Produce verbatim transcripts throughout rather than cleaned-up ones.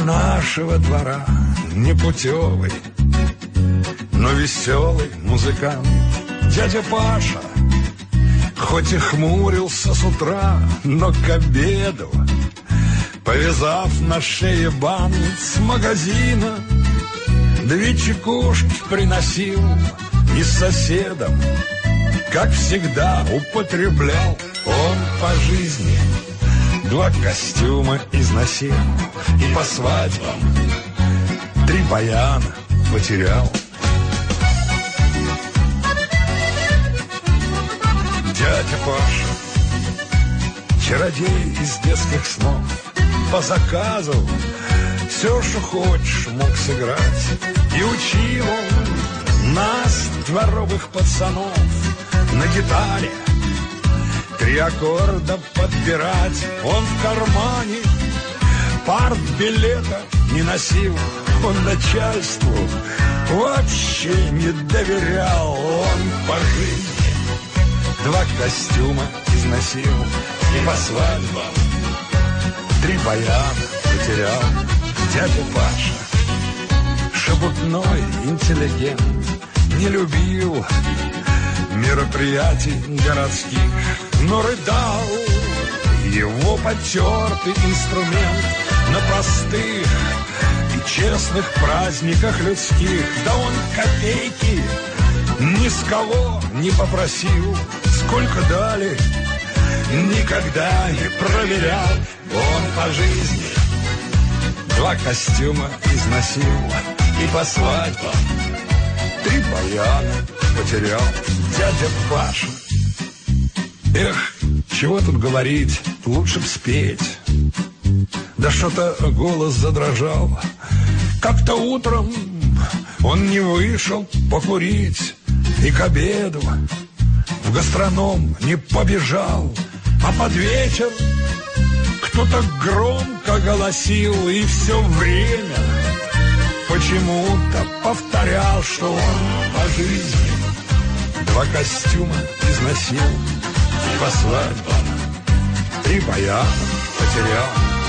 нашего двора, непутевый, но веселый музыкант дядя Паша. Хоть и хмурился с утра, но к обеду, повязав на шее бант с магазина, две чекушки приносил и соседам. Как всегда употреблял он по жизни, два костюма износил и по свадьбам три баяна потерял. Дядя Паша, чародей из детских снов, по заказу все, что хочешь, мог сыграть. И учил он нас, дворовых пацанов, на гитаре три аккорда подбирать. Он в кармане партбилета не носил, он начальству вообще не доверял. Он по жизни два костюма износил и по свадьбам три баяна потерял. Дядя Паша, шебутной интеллигент, не любил мероприятий городских, но рыдал его потертый инструмент на простых и честных праздниках людских. Да он копейки ни с кого не попросил, сколько дали, никогда не проверял. Он по жизни два костюма износил и по свадьбам три баяна потерял. Дядя Паша, эх, чего тут говорить, лучше б спеть. Да что-то голос задрожал. Как-то утром он не вышел покурить и к обеду в гастроном не побежал, а под вечер кто-то громко голосил и все время почему-то повторял, что он по жизни два костюма износил и по свадьбам три баяна потерял.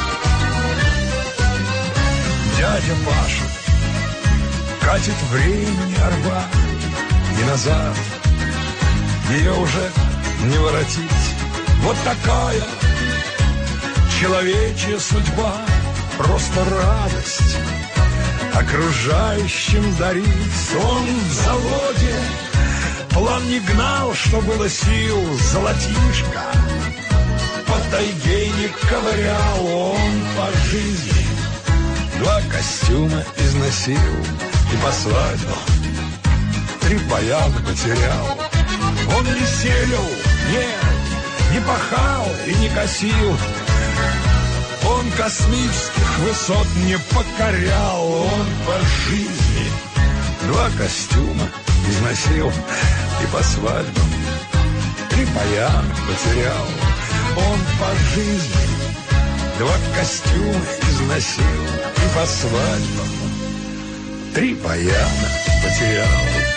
Дядя Паша катит времени орба, и назад ее уже не воротить. Вот такая человечья судьба, просто радость окружающим дарить. Он в заводе план не гнал, что было сил, золотишко по тайге не ковырял. Он по жизни два костюма износил и по свадьбам три баяна потерял. Он не селил, нет, не пахал и не косил, он космических высот не покорял. Он по жизни два костюма износил и по свадьбам три баяна потерял. Он по жизни два костюма износил и по свадьбам три баяна потерял.